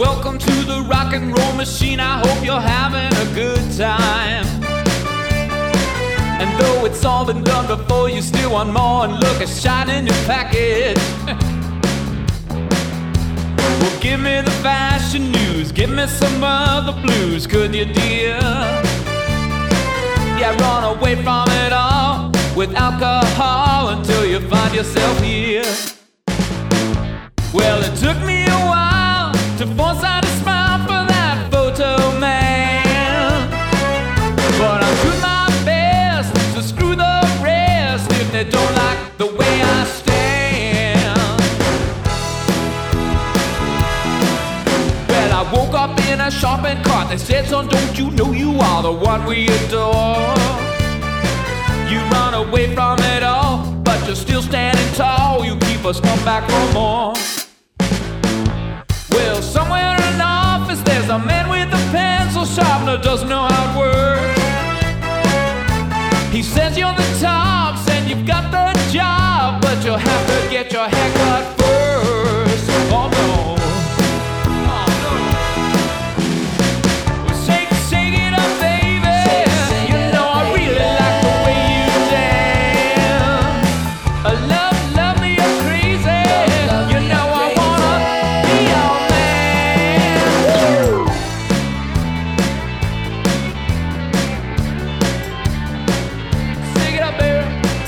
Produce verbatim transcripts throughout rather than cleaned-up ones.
Welcome to the rock and roll machine. I hope you're having a good time. And though it's all been done before, you still want more and look a shine in your package. Well, give me the fashion news, give me some of the blues, could you, dear? Yeah, run away from it all with alcohol until you find yourself here. Well, it took me a while to force out a smile for that photo man, but I'm doing my best to screw the rest if they don't like the way I stand. Well, I woke up in a shopping cart. They said, son, don't you know you are the one we adore? You run away from it all, but you're still standing tall. You keep us come back for more. Well, somewhere in an office there's a man with a pencil sharpener, doesn't know how it works. He says you're the tops and you've got the job, but you'll have to get your hair cut first. Oh no. Oh no. Shake, shake it up, baby. You know I really like the way you dance. I love, love me, you're crazy. You know I wanna be your man. Shake it up, baby.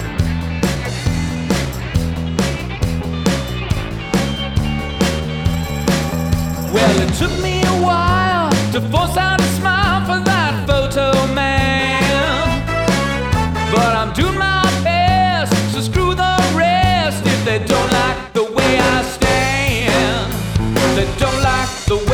Well, it took me a while to force out a smile for that photo man, but I'm doing my best, so screw the rest if they don't like the way I stand. They don't like the way